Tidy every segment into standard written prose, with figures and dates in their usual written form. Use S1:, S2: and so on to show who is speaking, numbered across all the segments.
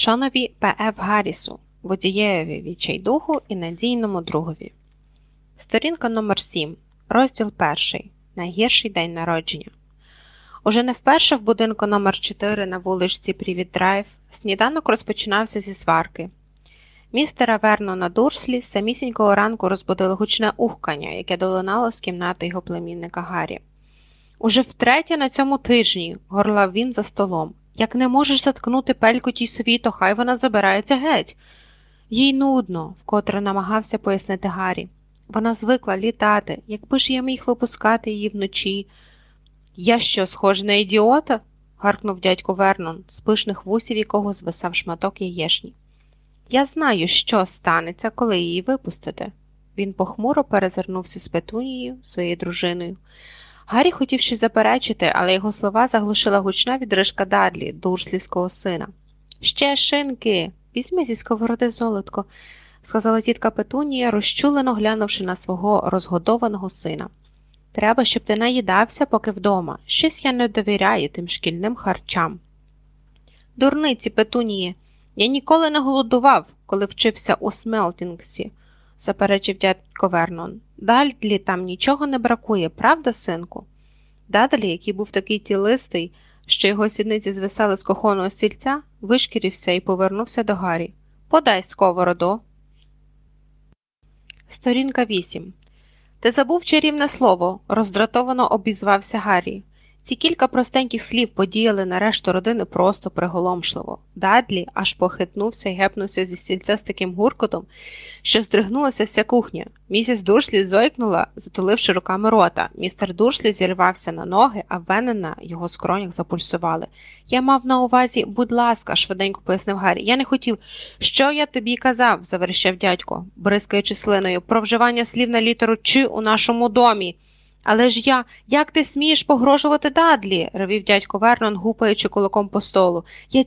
S1: Шонові П.Ф. Гаррісу, водієві відчайдуху і надійному другові. Сторінка номер 7, розділ 1. Найгірший день народження. Уже не вперше в будинку номер 4 на вуличці Привіт-Драйв сніданок розпочинався зі сварки. Містера Вернона Дурслі з самісінького ранку розбудило гучне ухкання, яке долинало з кімнати його племінника Гаррі. «Уже втретє на цьому тижні», – горлав він за столом. «Як не можеш заткнути пельку тій сові, то хай вона забирається геть». «Їй нудно», – вкотре намагався пояснити Гаррі. «Вона звикла літати. Якби ж я міг випускати її вночі». «Я що, схожий на ідіота?» – гаркнув дядько Вернон, з пишних вусів якого звисав шматок яєшні. «Я знаю, що станеться, коли її випустите». Він похмуро перезирнувся з Петунією, своєю дружиною. Гаррі хотів щось заперечити, але його слова заглушила гучна відрижка Дадлі, дурслівського сина. «Ще шинки! Візьми зі сковороди золотко», – сказала тітка Петунія, розчулено глянувши на свого розгодованого сина. «Треба, щоб ти наїдався, поки вдома. Щось я не довіряю тим шкільним харчам». «Дурниці, Петуніє! Я ніколи не голодував, коли вчився у Смелтінгсі», – заперечив дядько Вернон. «Дадлі там нічого не бракує, правда, синку?» Дадлі, який був такий тілистий, що його сідниці звисали з кухонного стільця, вишкірився і повернувся до Гаррі. «Подай сковороду». Сторінка 8. «Ти забув чарівне слово», – роздратовано обізвався Гаррі. Ці кілька простеньких слів подіяли на решту родини просто приголомшливо. Дадлі аж похитнувся і гепнувся зі стільця з таким гуркотом, що здригнулася вся кухня. Місіс Дурслі зойкнула, затуливши руками рота. Містер Дурслі зірвався на ноги, а вени на його скронях запульсували. «Я мав на увазі, будь ласка», – швиденько пояснив Гаррі. «Я не хотів». «Що я тобі казав?» – заверещав дядько, бризкаючи слиною. «Про вживання слів на літеру «Ч» у нашому домі». «Але ж як ти смієш погрожувати Дадлі?» – ревів дядько Вернон, гупаючи кулаком по столу.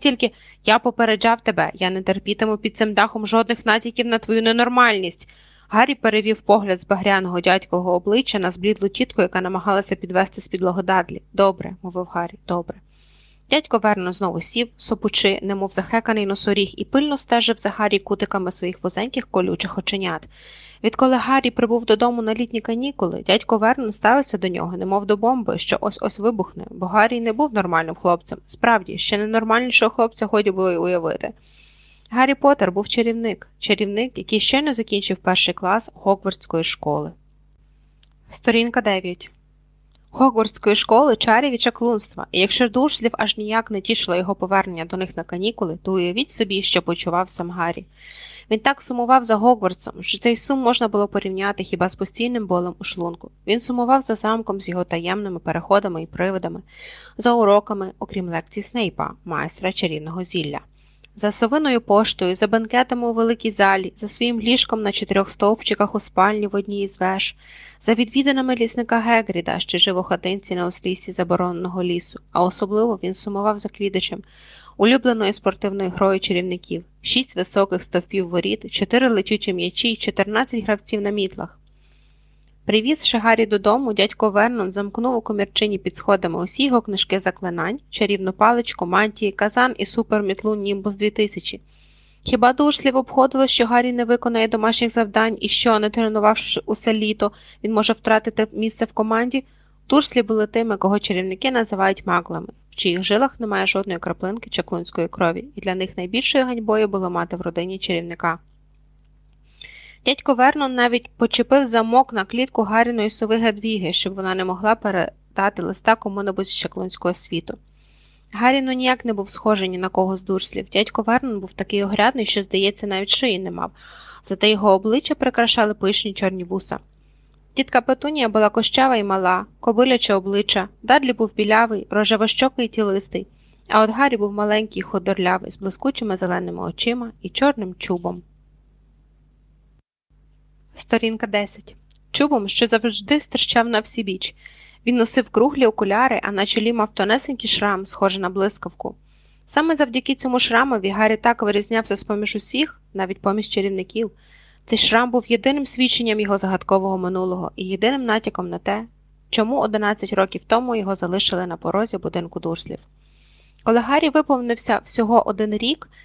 S1: «Я попереджав тебе, я не терпітиму під цим дахом жодних натяків на твою ненормальність». Гаррі перевів погляд з багряного дядькового обличчя на зблідлу тітку, яка намагалася підвести з підлоги Дадлі. «Добре», – мовив Гаррі, – «добре». Дядько Вернон знову сів, сопучи, немов захеканий носоріг, і пильно стежив за Гаррі кутиками своїх вузеньких колючих оченят. Відколи Гаррі прибув додому на літні канікули, дядько Вернон ставився до нього, немов до бомби, що ось-ось вибухне, бо Гаррі не був нормальним хлопцем. Справді, ще ненормальнішого хлопця годі було й уявити. Гаррі Поттер був чарівник, який щойно закінчив перший клас Гогвартської школи. Сторінка 9. Гогвартської школи чарів і чаклунства, і якщо Дурслів аж ніяк не тішило його повернення до них на канікули, то уявіть собі, що почував сам Гаррі. Він так сумував за Гогвартсом, що цей сум можна було порівняти хіба з постійним болем у шлунку. Він сумував за замком з його таємними переходами і привидами, за уроками, окрім лекцій Снейпа, майстра чарівного зілля, за совиною поштою, за бенкетами у великій залі, за своїм ліжком на 4 стовпчиках у спальні в одній із веж, за відвідинами лісника Гегріда, що жив у хатинці на узліссі забороненого лісу, а особливо він сумував за Квіддичем, улюбленою спортивною грою чарівників, 6 високих стовпів воріт, 4 летючі м'ячі й 14 гравців на мітлах. Привізши Гаррі додому, дядько Вернон замкнув у комірчині під сходами усі його книжки заклинань, чарівну паличку, мантії, казан і супермітлу Німбус 2000. Хіба Дурслів обходило, що Гаррі не виконає домашніх завдань і що, не тренувавши усе літо, він може втратити місце в команді? Дурслі були тими, кого чарівники називають маглами, в чиїх жилах немає жодної краплинки чаклунської крові, і для них найбільшою ганьбою було мати в родині чарівника. Дядько Вернон навіть почепив замок на клітку Гарріної сови Гедвіги, щоб вона не могла передати листа кому-небудь з чаклунського світу. Гаррі ніяк не був схожий ні на кого з Дурслів. Дядько Вернон був такий огрядний, що, здається, навіть шиї не мав, зате його обличчя прикрашали пишні чорні вуса. Тітка Петунія була кощава і мала, кобиляче обличчя, Дадлі був білявий, рожевощокий і тілистий, а от Гаррі був маленький, худорлявий, з блискучими зеленими очима і чорним чубом. Сторінка 10. Чубом, що завжди стирчав на всібіч. Він носив круглі окуляри, а на чолі мав тонесенький шрам, схожий на блискавку. Саме завдяки цьому шрамові Гаррі так вирізнявся з-поміж усіх, навіть поміж чарівників. Цей шрам був єдиним свідченням його загадкового минулого і єдиним натяком на те, чому 11 років тому його залишили на порозі будинку Дурслів. Коли Гаррі виповнився всього 1 рік,